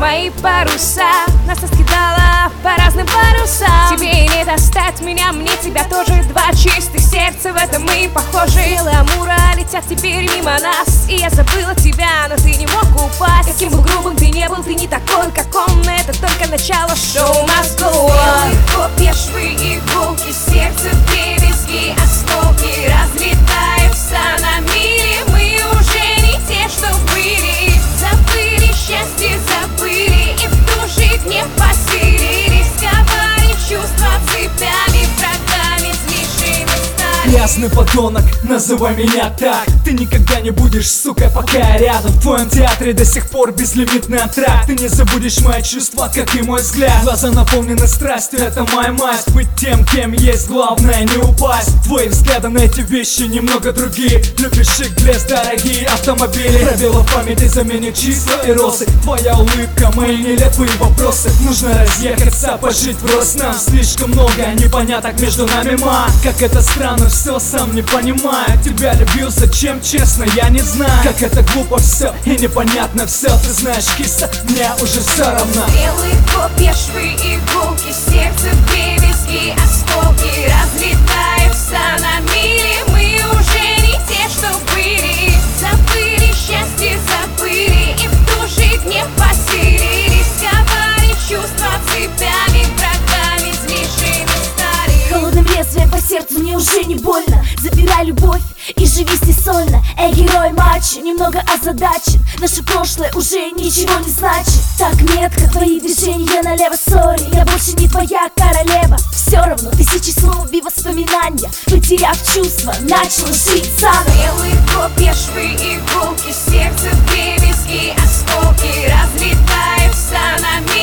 мои паруса. Нас раскидало по разным парусам. Тебе не достать меня, мне тебя тоже. Два чистых сердца, в этом мы похожи. Стрелы Амура летят теперь мимо нас, и я забыла тебя, но ты не мог упасть. Каким бы грубым ты не был, ты не такой, как он. Это только начало, шоу must go on. Белые копья, швы, иголки, сердце, дребезги, осколки разлетаются на мили. Мы уже не те, что были. Забыли счастье, забыли, и в души гнев поселились. Сковали чувства цепями, врагами, злейшими стали. Грязный подонок, называй меня так. Ты никогда не будешь, сука, пока я рядом. В твоем театре до сих пор безлимитный антракт. Ты не забудешь мои чувства, как и мой взгляд. Глаза наполнены страстью, это моя масть. Быть тем, кем есть, главное не упасть. Твои взгляды на эти вещи немного другие. Любишь их, блеск, дорогие автомобили. Пробела в памяти заменит числа и розы. Твоя улыбка, мои нелепые вопросы. Нужно разъехаться, пожить врозь. Нам слишком много непоняток между нами, ма. Как это странно, все сам не понимаю. Тебя любил, зачем, честно, я не знаю. Как это глупо все и непонятно все. Ты знаешь, киса, мне уже все равно. Белые копья, швы, иголки, сердце, дребезги, осколки разлетаются на мили. Мы уже не те, что были. Забыли счастье, забыли, и в душе гнев поселились. Сковали чувства цепями, врагами, злейшими стали. Холодным лезвием по сердцу мне уже не больно. Забирай любовь и живи здесь сольно. Эй, герой матча, немного озадачен. Наше прошлое уже ничего не значит. Так метко твои движения налево, сори. Я больше не твоя королева. Все равно тысячи слов и воспоминания. Потеряв чувства, начала жить заново. Белые копья, швы, иголки, сердце, дребезги, осколки разлетаются на мили.